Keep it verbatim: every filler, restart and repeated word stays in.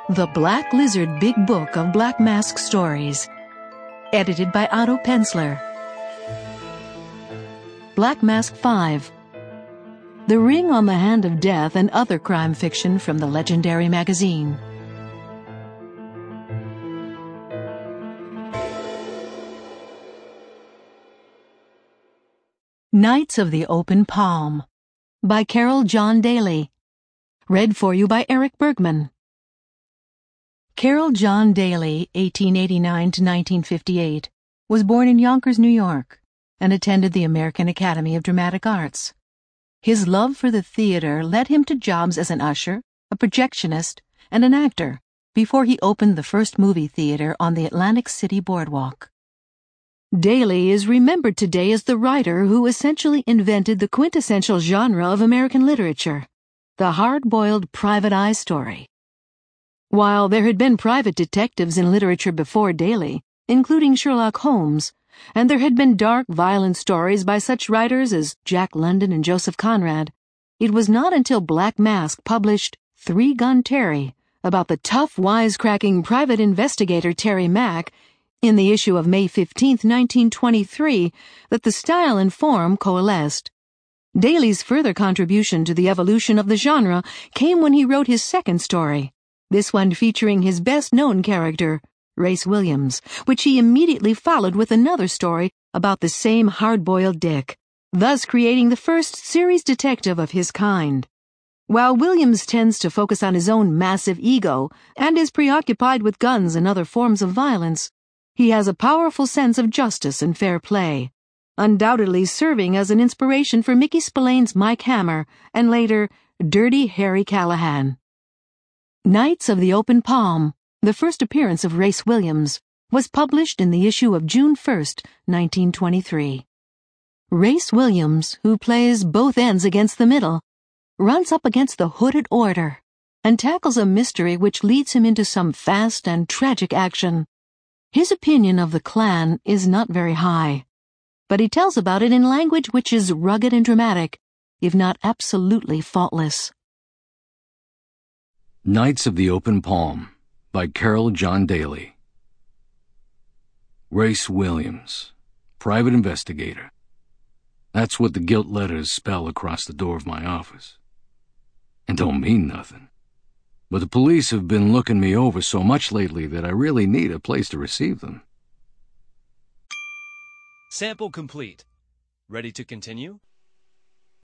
The Black Lizard Big Book of Black Mask Stories. Edited by Otto Penzler. Black Mask five. The Ring on the Hand of Death and Other Crime Fiction from the Legendary Magazine. Knights of the Open Palm by Carol John Daly. Read for you by Eric Bergman. Carol John Daly, eighteen eighty-nine to nineteen fifty-eight, was born in Yonkers, New York, and attended the American Academy of Dramatic Arts. His love for the theater led him to jobs as an usher, a projectionist, and an actor before he opened the first movie theater on the Atlantic City boardwalk. Daly is remembered today as the writer who essentially invented the quintessential genre of American literature, the hard-boiled private eye story. While there had been private detectives in literature before Daly, including Sherlock Holmes, and there had been dark, violent stories by such writers as Jack London and Joseph Conrad, it was not until Black Mask published Three Gun Terry about the tough, wisecracking private investigator Terry Mack in the issue of May fifteenth, nineteen twenty-three, that the style and form coalesced. Daly's further contribution to the evolution of the genre came when he wrote his second story, this one featuring his best-known character, Race Williams, which he immediately followed with another story about the same hard-boiled Dick, thus creating the first series detective of his kind. While Williams tends to focus on his own massive ego and is preoccupied with guns and other forms of violence, he has a powerful sense of justice and fair play, undoubtedly serving as an inspiration for Mickey Spillane's Mike Hammer and later Dirty Harry Callahan. Knights of the Open Palm, the first appearance of Race Williams, was published in the issue of June first, nineteen twenty-three. Race Williams, who plays both ends against the middle, runs up against the hooded order and tackles a mystery which leads him into some fast and tragic action. His opinion of the Klan is not very high, but he tells about it in language which is rugged and dramatic, if not absolutely faultless. Knights of the Open Palm by Carol John Daly. Race Williams, private investigator. That's what the gilt letters spell across the door of my office. And don't mean nothing. But the police have been looking me over so much lately that I really need a place to receive them. Sample complete. Ready to continue?